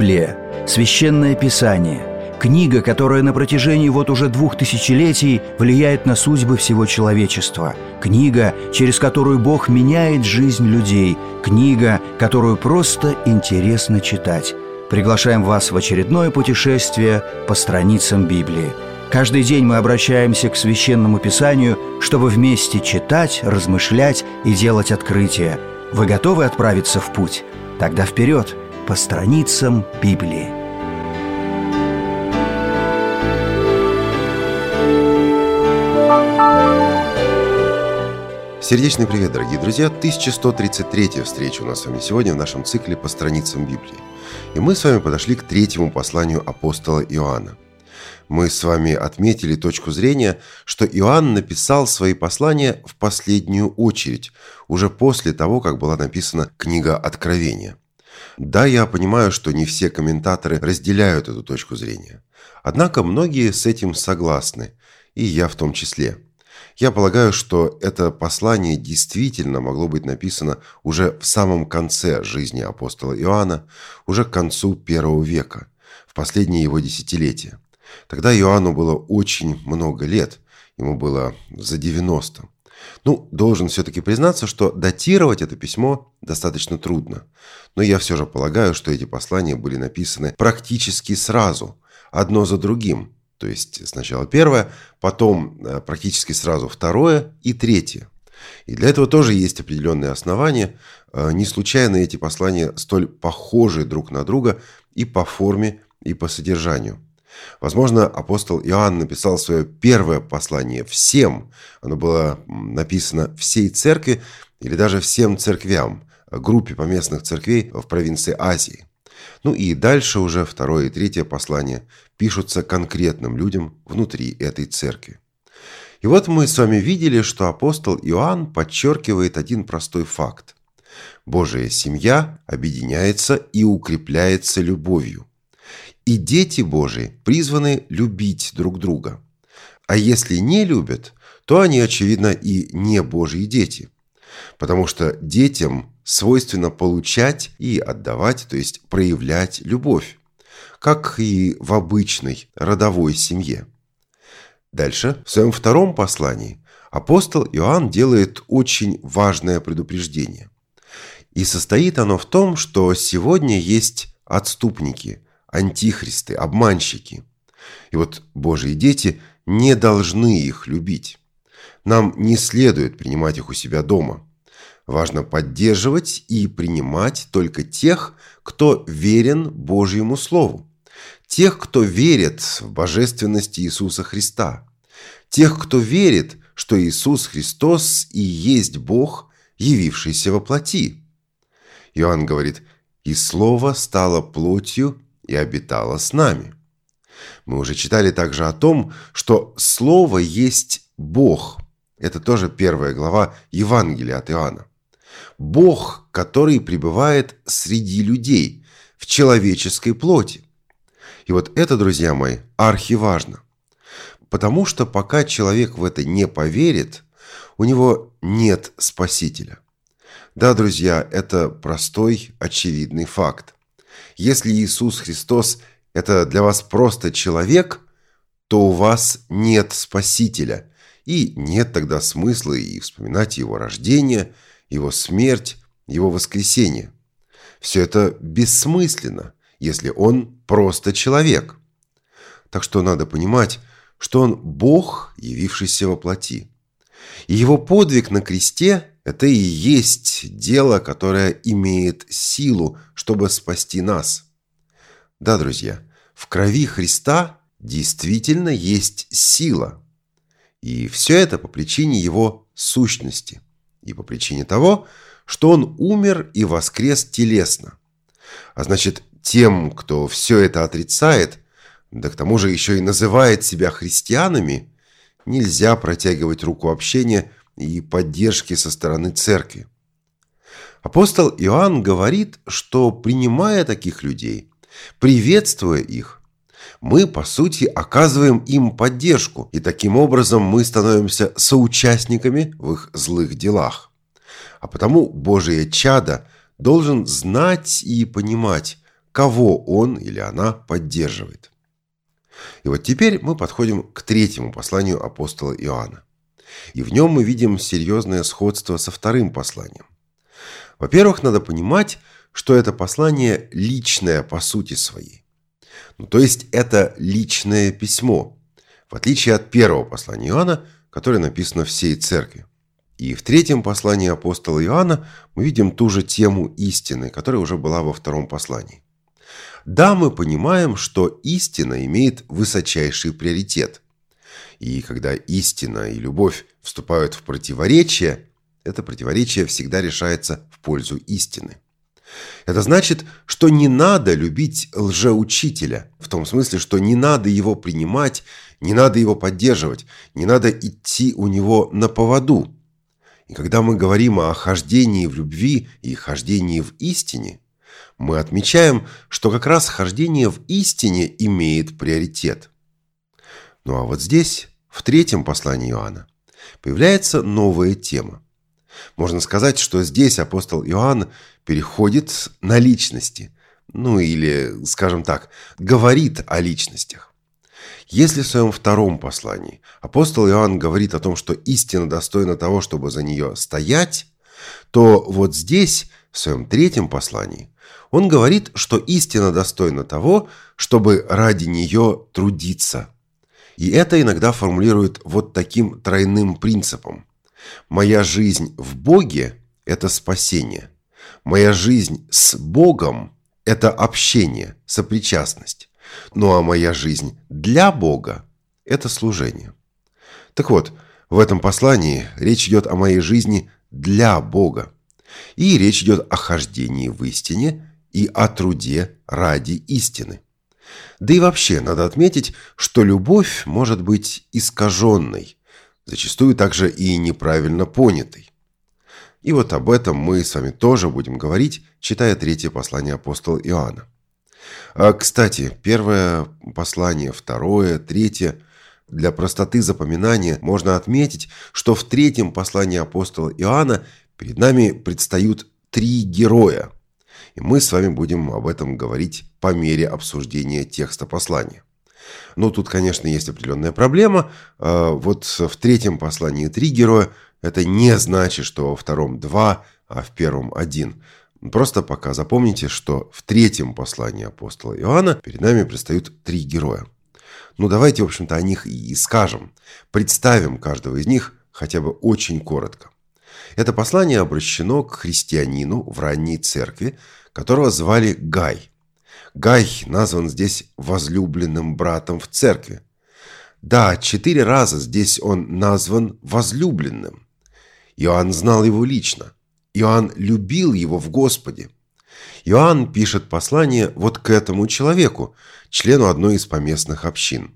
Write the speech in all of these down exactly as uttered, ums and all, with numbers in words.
Библия – священное писание, книга, которая на протяжении вот уже двух тысячелетий влияет на судьбы всего человечества, книга, через которую Бог меняет жизнь людей, книга, которую просто интересно читать. Приглашаем вас в очередное путешествие по страницам Библии. Каждый день мы обращаемся к Священному Писанию, чтобы вместе читать, размышлять и делать открытия. Вы готовы отправиться в путь? Тогда вперед, по страницам Библии. Сердечный привет, дорогие друзья! тысяча сто тридцать третья встреча у нас с вами сегодня в нашем цикле по страницам Библии. И мы с вами подошли к третьему посланию апостола Иоанна. Мы с вами отметили точку зрения, что Иоанн написал свои послания в последнюю очередь, уже после того, как была написана книга Откровения. Да, я понимаю, что не все комментаторы разделяют эту точку зрения. Однако многие с этим согласны, и я в том числе. Я полагаю, что это послание действительно могло быть написано уже в самом конце жизни апостола Иоанна, уже к концу первого века, в последнее его десятилетие. Тогда Иоанну было очень много лет, ему было за девяносто. Ну, должен все-таки признаться, что датировать это письмо достаточно трудно. Но я все же полагаю, что эти послания были написаны практически сразу, одно за другим. То есть сначала первое, потом практически сразу второе и третье. И для этого тоже есть определенные основания. Не случайно эти послания столь похожи друг на друга и по форме, и по содержанию. Возможно, апостол Иоанн написал свое первое послание всем. Оно было написано всей церкви или даже всем церквям, группе поместных церквей в провинции Азии. Ну и дальше уже второе и третье послание пишутся конкретным людям внутри этой церкви. И вот мы с вами видели, что апостол Иоанн подчеркивает один простой факт. Божия семья объединяется и укрепляется любовью. И дети Божии призваны любить друг друга. А если не любят, то они, очевидно, и не Божьи дети. Потому что детям свойственно получать и отдавать, то есть проявлять любовь, как и в обычной родовой семье. Дальше, в своем втором послании, апостол Иоанн делает очень важное предупреждение. И состоит оно в том, что сегодня есть отступники, антихристы, обманщики. И вот Божьи дети не должны их любить. Нам не следует принимать их у себя дома. Важно поддерживать и принимать только тех, кто верен Божьему Слову. Тех, кто верит в божественность Иисуса Христа. Тех, кто верит, что Иисус Христос и есть Бог, явившийся во плоти. Иоанн говорит: «И Слово стало плотью и обитало с нами». Мы уже читали также о том, что Слово есть Бог. Это тоже первая глава Евангелия от Иоанна. Бог, который пребывает среди людей, в человеческой плоти. И вот это, друзья мои, архиважно. Потому что пока человек в это не поверит, у него нет Спасителя. Да, друзья, это простой, очевидный факт. Если Иисус Христос – это для вас просто человек, то у вас нет Спасителя, и нет тогда смысла и вспоминать Его рождение, Его смерть, Его воскресение. Все это бессмысленно, если Он просто человек. Так что надо понимать, что Он Бог, явившийся во плоти. И Его подвиг на кресте – это и есть дело, которое имеет силу, чтобы спасти нас. Да, друзья, в крови Христа действительно есть сила. И все это по причине Его сущности. И по причине того, что Он умер и воскрес телесно. А значит, тем, кто все это отрицает, да к тому же еще и называет себя христианами, нельзя протягивать руку общения и поддержки со стороны церкви. Апостол Иоанн говорит, что, принимая таких людей, приветствуя их, мы, по сути, оказываем им поддержку, и таким образом мы становимся соучастниками в их злых делах. А потому Божие чадо должен знать и понимать, кого он или она поддерживает. И вот теперь мы подходим к третьему посланию апостола Иоанна. И в нем мы видим серьезное сходство со вторым посланием. Во-первых, надо понимать, что это послание личное по сути своей. Ну, то есть это личное письмо, в отличие от первого послания Иоанна, которое написано всей церкви. И в третьем послании апостола Иоанна мы видим ту же тему истины, которая уже была во втором послании. Да, мы понимаем, что истина имеет высочайший приоритет. И когда истина и любовь вступают в противоречие, это противоречие всегда решается в пользу истины. Это значит, что не надо любить лжеучителя, в том смысле, что не надо его принимать, не надо его поддерживать, не надо идти у него на поводу. И когда мы говорим о хождении в любви и хождении в истине, мы отмечаем, что как раз хождение в истине имеет приоритет. Ну а вот здесь, в третьем послании Иоанна, появляется новая тема. Можно сказать, что здесь апостол Иоанн переходит на личности, ну или, скажем так, говорит о личностях. Если в своем втором послании апостол Иоанн говорит о том, что истина достойна того, чтобы за нее стоять, то вот здесь, в своем третьем послании, он говорит, что истина достойна того, чтобы ради нее трудиться. И это иногда формулирует вот таким тройным принципом. «Моя жизнь в Боге – это спасение. Моя жизнь с Богом – это общение, сопричастность. Ну а моя жизнь для Бога – это служение». Так вот, в этом послании речь идет о моей жизни для Бога. И речь идет о хождении в истине и о труде ради истины. Да и вообще надо отметить, что любовь может быть искаженной, зачастую также и неправильно понятой. И вот об этом мы с вами тоже будем говорить, читая третье послание апостола Иоанна. А, кстати, первое послание, второе, третье. Для простоты запоминания можно отметить, что в третьем послании апостола Иоанна перед нами предстают три героя. И мы с вами будем об этом говорить по мере обсуждения текста послания. Ну, тут, конечно, есть определенная проблема. Вот в третьем послании три героя. Это не значит, что во втором два, а в первом один. Просто пока запомните, что в третьем послании апостола Иоанна перед нами предстают три героя. Ну, давайте, в общем-то, о них и скажем. Представим каждого из них хотя бы очень коротко. Это послание обращено к христианину в ранней церкви, которого звали Гай. Гай назван здесь возлюбленным братом в церкви. Да, четыре раза здесь он назван возлюбленным. Иоанн знал его лично. Иоанн любил его в Господе. Иоанн пишет послание вот к этому человеку, члену одной из поместных общин.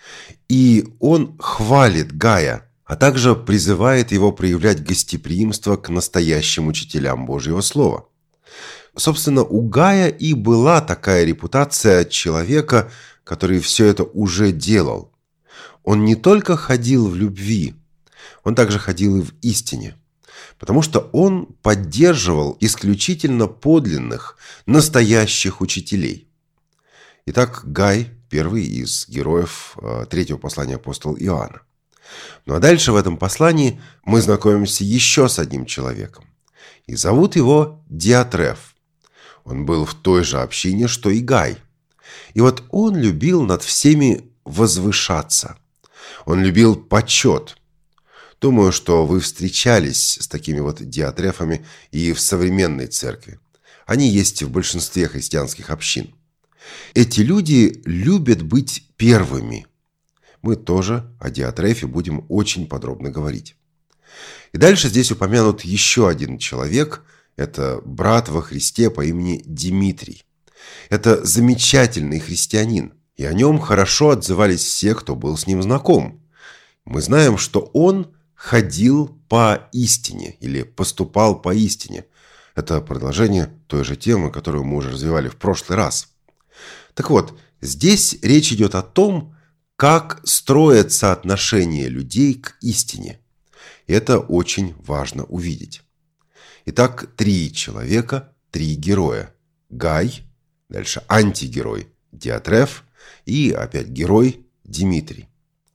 И он хвалит Гая, а также призывает его проявлять гостеприимство к настоящим учителям Божьего Слова. Собственно, у Гая и была такая репутация человека, который все это уже делал. Он не только ходил в любви, он также ходил и в истине, потому что он поддерживал исключительно подлинных, настоящих учителей. Итак, Гай – первый из героев третьего послания апостола Иоанна. Ну а дальше в этом послании мы знакомимся еще с одним человеком. И зовут его Диатреф. Он был в той же общине, что и Гай. И вот он любил над всеми возвышаться. Он любил почет. Думаю, что вы встречались с такими вот диатрефами и в современной церкви. Они есть в большинстве христианских общин. Эти люди любят быть первыми. Мы тоже о диатрефе будем очень подробно говорить. И дальше здесь упомянут еще один человек. Это брат во Христе по имени Димитрий. Это замечательный христианин. И о нем хорошо отзывались все, кто был с ним знаком. Мы знаем, что он ходил по истине или поступал по истине. Это продолжение той же темы, которую мы уже развивали в прошлый раз. Так вот, здесь речь идет о том, как строятся отношения людей к истине. И это очень важно увидеть. Итак, три человека, три героя. Гай, Дальше антигерой Диатреф и опять герой Димитрий.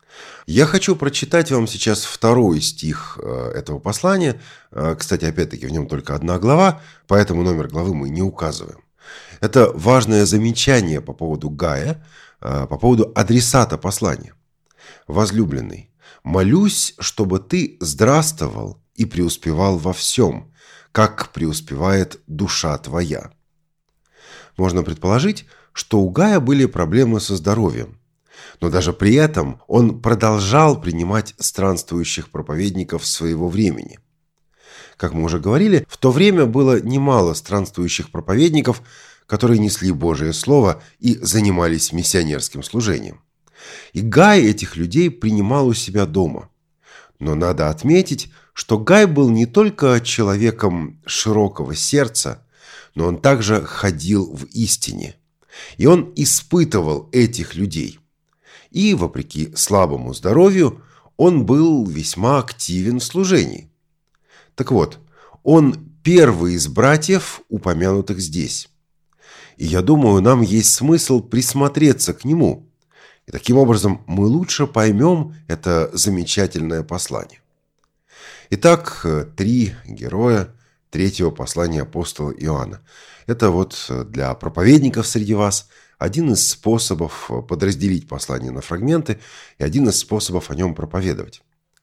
Я хочу прочитать вам сейчас второй стих этого послания. Кстати, опять-таки, в нем только одна глава, поэтому номер главы мы не указываем. Это важное замечание по поводу Гая, по поводу адресата послания. «Возлюбленный, молюсь, чтобы ты здравствовал и преуспевал во всем, как преуспевает душа твоя». Можно предположить, что у Гая были проблемы со здоровьем. Но даже при этом он продолжал принимать странствующих проповедников своего времени. Как мы уже говорили, в то время было немало странствующих проповедников, которые несли Божие Слово и занимались миссионерским служением. И Гай этих людей принимал у себя дома. Но надо отметить, что Гай был не только человеком широкого сердца, но он также ходил в истине. И он испытывал этих людей. И, вопреки слабому здоровью, он был весьма активен в служении. Так вот, он первый из братьев, упомянутых здесь. И я думаю, нам есть смысл присмотреться к нему. И таким образом мы лучше поймем это замечательное послание. Итак, три героя третьего послания апостола Иоанна. Это вот для проповедников среди вас один из способов подразделить послание на фрагменты и один из способов о нем проповедовать.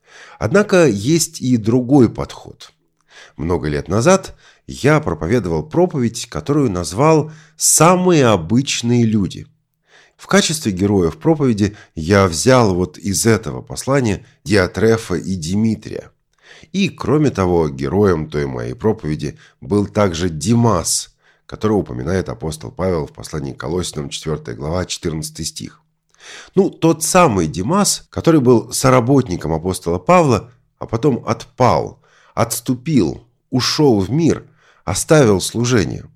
Однако есть и другой подход. Много лет назад я проповедовал проповедь, которую назвал «Самые обычные люди». В качестве героев проповеди я взял вот из этого послания Диатрефа и Димитрия. И, кроме того, героем той моей проповеди был также Димас, которого упоминает апостол Павел в послании к Колоссянам, четвёртая глава, четырнадцатый стих. Ну, тот самый Димас, который был соработником апостола Павла, а потом отпал, отступил, ушел в мир, оставил служение.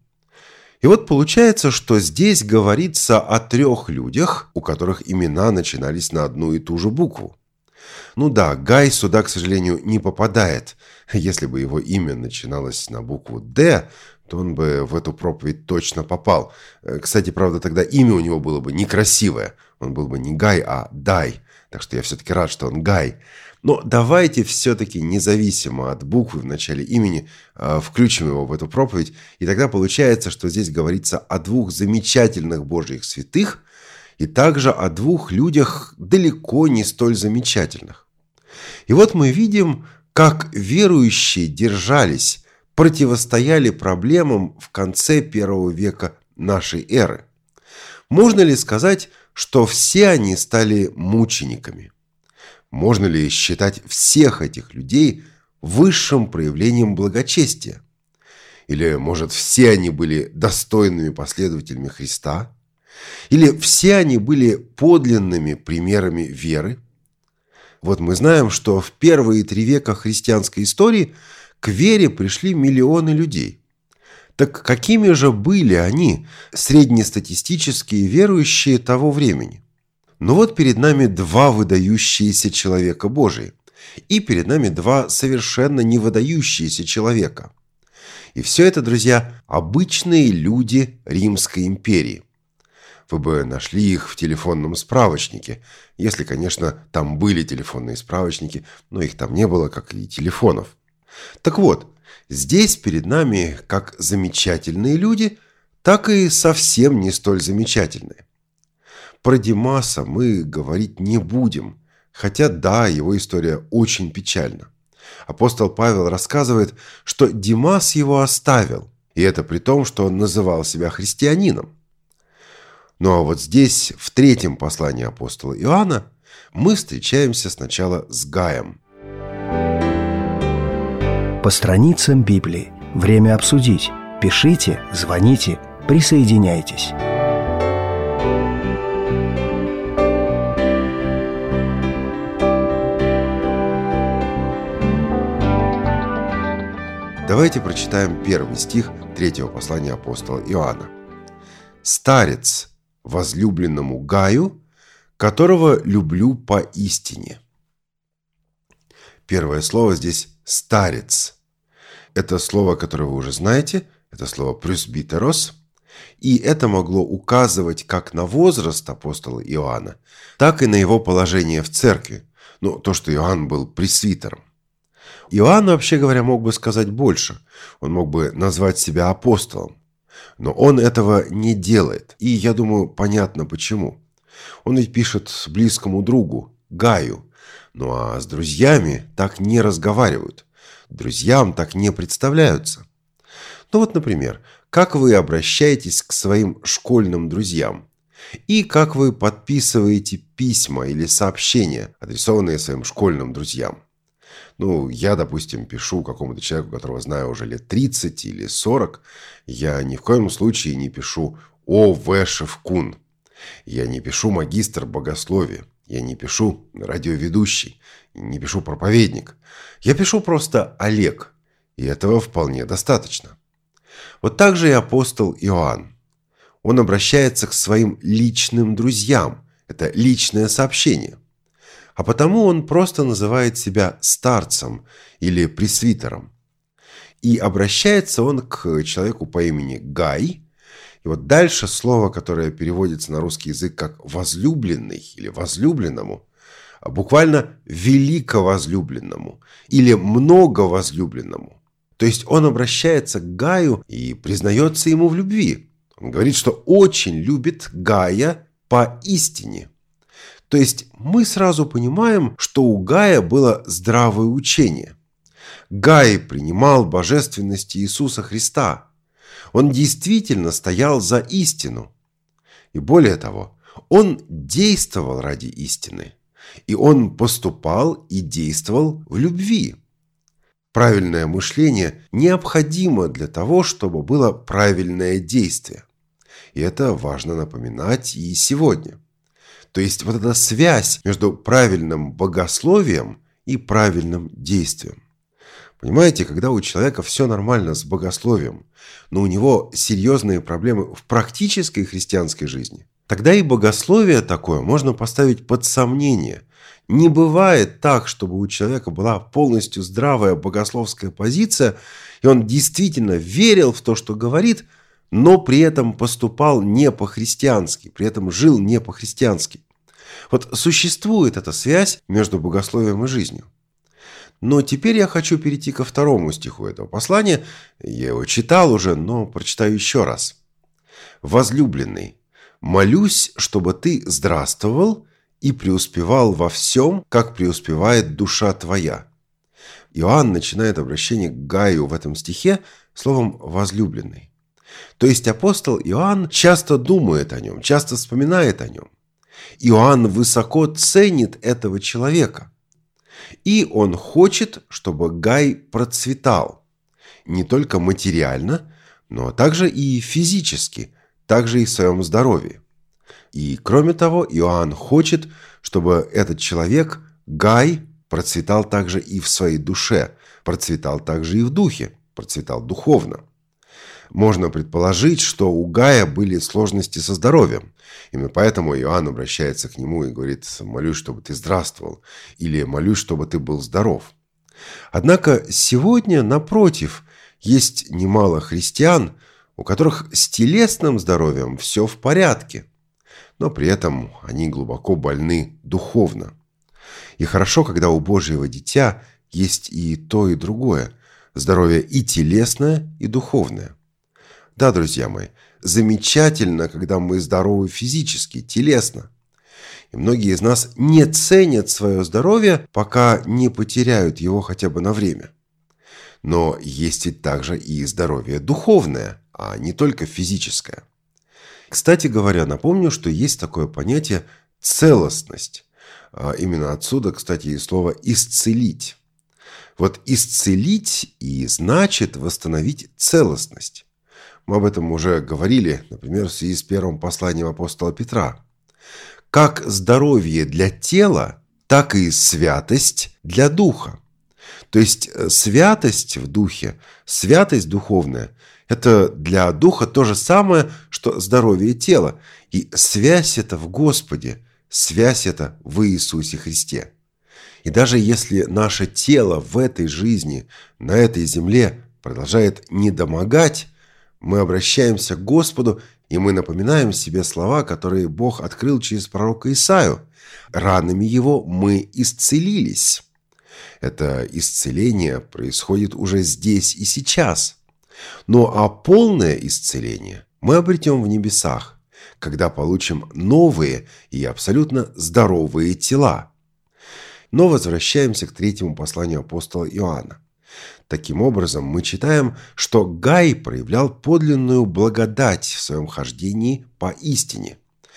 И вот получается, что здесь говорится о трех людях, у которых имена начинались на одну и ту же букву. Ну да, Гай сюда, к сожалению, не попадает. Если бы его имя начиналось на букву «Д», то он бы в эту проповедь точно попал. Кстати, правда, тогда имя у него было бы некрасивое. Он был бы не Гай, а Дай. Так что я все-таки рад, что он Гай. Но давайте все-таки, независимо от буквы в начале имени, включим его в эту проповедь. И тогда получается, что здесь говорится о двух замечательных Божьих святых и также о двух людях далеко не столь замечательных. И вот мы видим, как верующие держались, противостояли проблемам в конце первого века нашей эры. Можно ли сказать, что все они стали мучениками? Можно ли считать всех этих людей высшим проявлением благочестия? Или, может, все они были достойными последователями Христа? Или все они были подлинными примерами веры? Вот мы знаем, что в первые три века христианской истории к вере пришли миллионы людей. Так какими же были они, среднестатистические верующие того времени? Ну вот перед нами два выдающиеся человека Божии, и перед нами два совершенно не выдающиеся человека. И все это, друзья, обычные люди Римской империи. Вы бы нашли их в телефонном справочнике, если, конечно, там были телефонные справочники, но их там не было, как и телефонов. Так вот, здесь перед нами как замечательные люди, так и совсем не столь замечательные. Про Димаса мы говорить не будем, хотя да, его история очень печальна. Апостол Павел рассказывает, что Димас его оставил, и это при том, что он называл себя христианином. Ну а вот здесь, в третьем послании апостола Иоанна, мы встречаемся сначала с Гаем. По страницам Библии. Время обсудить. Пишите, звоните, присоединяйтесь. Давайте прочитаем первый стих третьего послания апостола Иоанна. «Старец возлюбленному Гаю, которого люблю поистине». Первое слово здесь «старец». Это слово, которое вы уже знаете, это слово «пресбитерос». И это могло указывать как на возраст апостола Иоанна, так и на его положение в церкви. Ну, то, что Иоанн был пресвитером. Иоанн, вообще говоря, мог бы сказать больше. Он мог бы назвать себя апостолом. Но он этого не делает. И, я думаю, понятно почему. Он ведь пишет близкому другу, Гаю. Ну а с друзьями так не разговаривают. Друзьям так не представляются. Ну вот, например, как вы обращаетесь к своим школьным друзьям? И как вы подписываете письма или сообщения, адресованные своим школьным друзьям? Ну, я, допустим, пишу какому-то человеку, которого знаю уже лет тридцать или сорок. Я ни в коем случае не пишу «О. В. Шевкун». Я не пишу «Магистр богословия». Я не пишу «Радиоведущий». Не пишу «Проповедник». Я пишу просто «Олег». И этого вполне достаточно. Вот так же и апостол Иоанн. Он обращается к своим личным друзьям. Это личное сообщение. А потому он просто называет себя старцем или пресвитером. И обращается он к человеку по имени Гай. И вот дальше слово, которое переводится на русский язык как «возлюбленный» или «возлюбленному», буквально «великовозлюбленному» или «многовозлюбленному». То есть он обращается к Гаю и признается ему в любви. Он говорит, что очень любит Гая поистине. То есть мы сразу понимаем, что у Гая было здравое учение. Гай принимал божественность Иисуса Христа. Он действительно стоял за истину. И более того, он действовал ради истины. И он поступал и действовал в любви. Правильное мышление необходимо для того, чтобы было правильное действие. И это важно напоминать и сегодня. То есть вот эта связь между правильным богословием и правильным действием. Понимаете, когда у человека все нормально с богословием, но у него серьезные проблемы в практической христианской жизни, тогда и богословие такое можно поставить под сомнение. Не бывает так, чтобы у человека была полностью здравая богословская позиция, и он действительно верил в то, что говорит, но при этом поступал не по-христиански, при этом жил не по-христиански. Вот существует эта связь между богословием и жизнью. Но теперь я хочу перейти ко второму стиху этого послания. Я его читал уже, но прочитаю еще раз. «Возлюбленный, молюсь, чтобы ты здравствовал и преуспевал во всем, как преуспевает душа твоя». Иоанн начинает обращение к Гаю в этом стихе словом «возлюбленный». То есть апостол Иоанн часто думает о нем, часто вспоминает о нем. Иоанн высоко ценит этого человека. И он хочет, чтобы Гай процветал. Не только материально, но также и физически, также и в своем здоровье. И кроме того, Иоанн хочет, чтобы этот человек, Гай, процветал также и в своей душе, процветал также и в духе, процветал духовно. Можно предположить, что у Гая были сложности со здоровьем. Именно поэтому Иоанн обращается к нему и говорит: «Молюсь, чтобы ты здравствовал», или «Молюсь, чтобы ты был здоров». Однако сегодня, напротив, есть немало христиан, у которых с телесным здоровьем все в порядке, но при этом они глубоко больны духовно. И хорошо, когда у Божьего дитя есть и то, и другое – здоровье и телесное, и духовное. Да, друзья мои, замечательно, когда мы здоровы физически, телесно. И многие из нас не ценят свое здоровье, пока не потеряют его хотя бы на время. Но есть ведь также и здоровье духовное, а не только физическое. Кстати говоря, напомню, что есть такое понятие целостность. Именно отсюда, кстати, и слово «исцелить». Вот исцелить и значит восстановить целостность. Мы об этом уже говорили, например, в связи с первым посланием апостола Петра. Как здоровье для тела, так и святость для духа. То есть святость в духе, святость духовная – это для духа то же самое, что здоровье тела. И связь это в Господе, связь это в Иисусе Христе. И даже если наше тело в этой жизни, на этой земле продолжает недомогать, Мы обращаемся к Господу, и мы напоминаем себе слова, которые Бог открыл через пророка Исаию. «Ранами Его мы исцелились». Это исцеление происходит уже здесь и сейчас. Ну а полное исцеление мы обретем в небесах, когда получим новые и абсолютно здоровые тела. Но возвращаемся к третьему посланию апостола Иоанна. Таким образом, мы читаем, что Гай проявлял подлинную благодать в своем хождении по истине.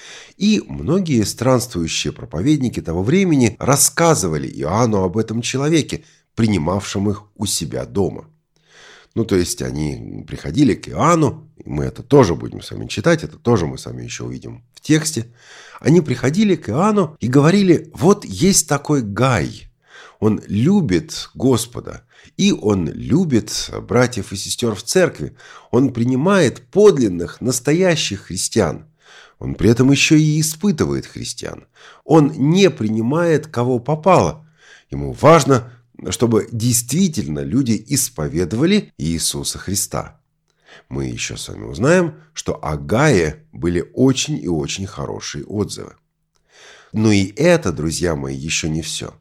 И многие странствующие проповедники того времени рассказывали Иоанну об этом человеке, принимавшем их у себя дома. Ну, то есть, они приходили к Иоанну, и мы это тоже будем с вами читать, это тоже мы с вами еще увидим в тексте. Они приходили к Иоанну и говорили: вот есть такой Гай, он любит Господа, и он любит братьев и сестер в церкви, он принимает подлинных, настоящих христиан. Он при этом еще и испытывает христиан. Он не принимает кого попало. Ему важно, чтобы действительно люди исповедовали Иисуса Христа. Мы еще с вами узнаем, что о Гае были очень и очень хорошие отзывы. Но и это, друзья мои, еще не все.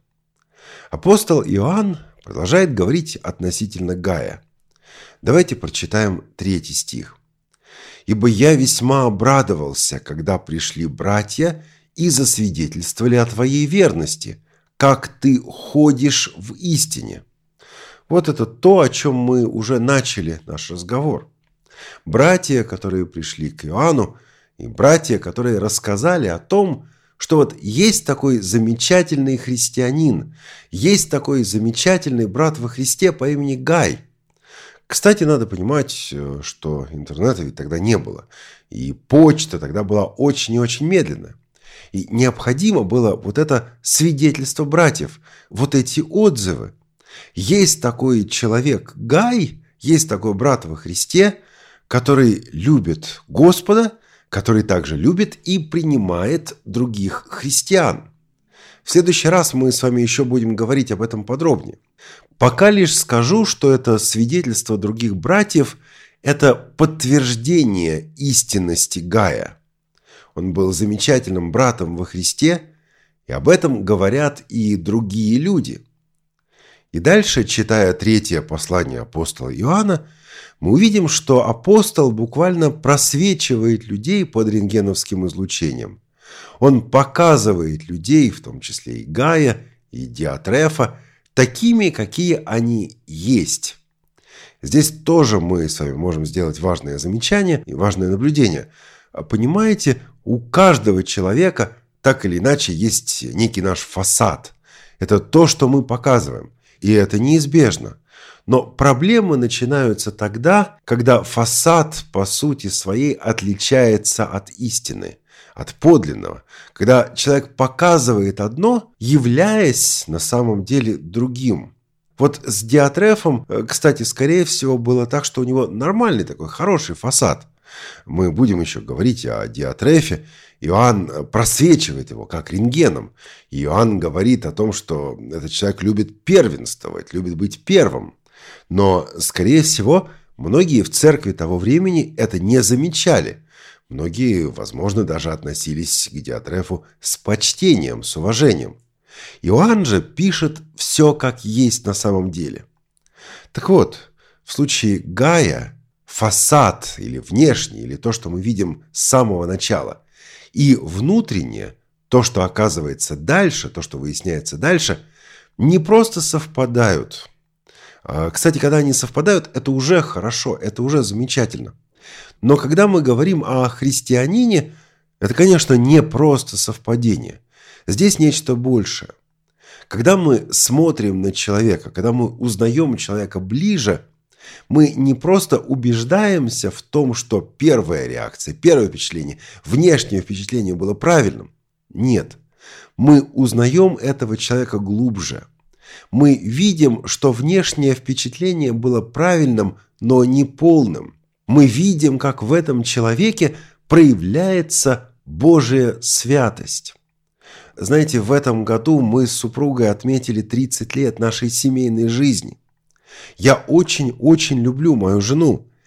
Апостол Иоанн продолжает говорить относительно Гая. Давайте прочитаем третий стих. «Ибо я весьма обрадовался, когда пришли братья и засвидетельствовали о твоей верности, как ты ходишь в истине». Вот это то, о чем мы уже начали наш разговор. Братья, которые пришли к Иоанну, и братья, которые рассказали о том, что вот есть такой замечательный христианин, есть такой замечательный брат во Христе по имени Гай. Кстати, надо понимать, что интернета ведь тогда не было, и почта тогда была очень и очень медленная. И необходимо было вот это свидетельство братьев, вот эти отзывы. Есть такой человек Гай, есть такой брат во Христе, который любит Господа, который также любит и принимает других христиан. В следующий раз мы с вами еще будем говорить об этом подробнее. Пока лишь скажу, что это свидетельство других братьев – это подтверждение истинности Гая. Он был замечательным братом во Христе, и об этом говорят и другие люди. И дальше, читая третье послание апостола Иоанна, мы увидим, что апостол буквально просвечивает людей под рентгеновским излучением. Он показывает людей, в том числе и Гая, и Диатрефа, такими, какие они есть. Здесь тоже мы с вами можем сделать важное замечание и важное наблюдение. Понимаете, у каждого человека так или иначе есть некий наш фасад. Это то, что мы показываем. И это неизбежно. Но проблемы начинаются тогда, когда фасад по сути своей отличается от истины, от подлинного. Когда человек показывает одно, являясь на самом деле другим. Вот с Диатрефом, кстати, скорее всего, было так, что у него нормальный такой хороший фасад. Мы будем еще говорить о Диатрефе. Иоанн просвечивает его как рентгеном. И Иоанн говорит о том, что этот человек любит первенствовать, любит быть первым. Но, скорее всего, многие в церкви того времени это не замечали. Многие, возможно, даже относились к Диатрефу с почтением, с уважением. Иоанн же пишет все как есть на самом деле. Так вот, в случае Гая фасад или внешний, или то, что мы видим с самого начала, и внутреннее, то, что оказывается дальше, то, что выясняется дальше, не просто совпадают. Кстати, когда они совпадают, это уже хорошо, это уже замечательно. Но когда мы говорим о христианине, это, конечно, не просто совпадение. Здесь нечто большее. Когда мы смотрим на человека, когда мы узнаем человека ближе, мы не просто убеждаемся в том, что первая реакция, первое впечатление, внешнее впечатление было правильным. Нет. Мы узнаем этого человека глубже. Мы видим, что внешнее впечатление было правильным, но не полным. Мы видим, как в этом человеке проявляется Божья святость. Знаете, в этом году мы с супругой отметили тридцать лет нашей семейной жизни. Я очень-очень люблю мою жену.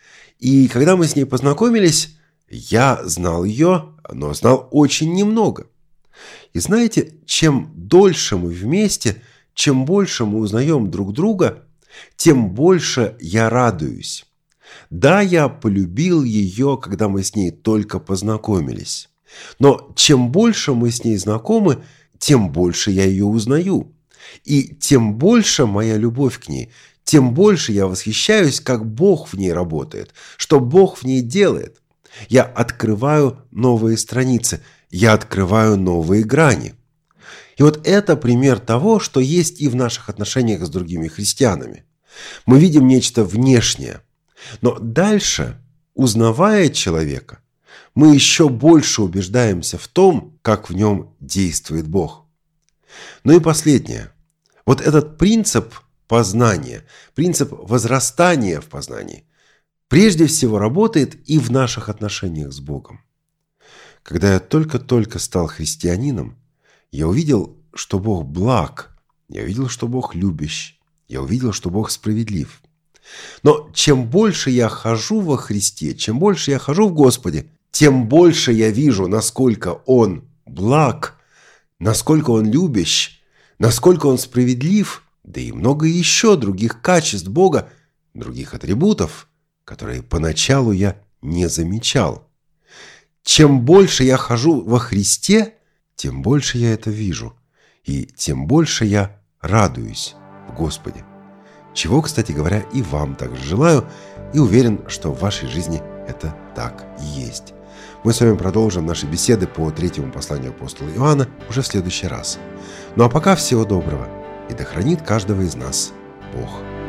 И когда мы с ней познакомились, я знал ее, но знал очень немного. И знаете, чем дольше мы вместе, чем больше мы узнаем друг друга, тем больше я радуюсь. Да, я полюбил ее, когда мы с ней только познакомились. Но чем больше мы с ней знакомы, тем больше я ее узнаю. И тем больше моя любовь к ней, тем больше я восхищаюсь, как Бог в ней работает, что Бог в ней делает. Я открываю новые страницы, я открываю новые грани. И вот это пример того, что есть и в наших отношениях с другими христианами. Мы видим нечто внешнее, но дальше, узнавая человека, мы еще больше убеждаемся в том, как в нем действует Бог. Ну и последнее. Вот этот принцип познания, принцип возрастания в познании, прежде всего работает и в наших отношениях с Богом. Когда я только-только стал христианином, я увидел, что Бог благ, я увидел, что Бог любящ, я увидел, что Бог справедлив. Но чем больше я хожу во Христе, чем больше я хожу в Господе, тем больше я вижу, насколько Он благ, насколько Он любящ, насколько Он справедлив, да и много еще других качеств Бога, других атрибутов, которые поначалу я не замечал. Чем больше я хожу во Христе, тем больше я это вижу, и тем больше я радуюсь в Господе. Чего, кстати говоря, и вам также желаю, и уверен, что в вашей жизни это так и есть. Мы с вами продолжим наши беседы по третьему посланию апостола Иоанна уже в следующий раз. Ну а пока всего доброго, и да хранит каждого из нас Бог.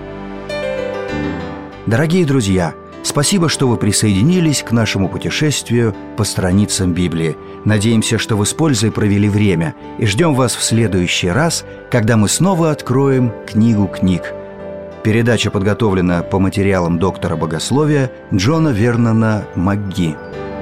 Дорогие друзья, спасибо, что вы присоединились к нашему путешествию по страницам Библии. Надеемся, что вы с пользой провели время, и ждем вас в следующий раз, когда мы снова откроем книгу книг. Передача подготовлена по материалам доктора богословия Джона Вернона МакГи.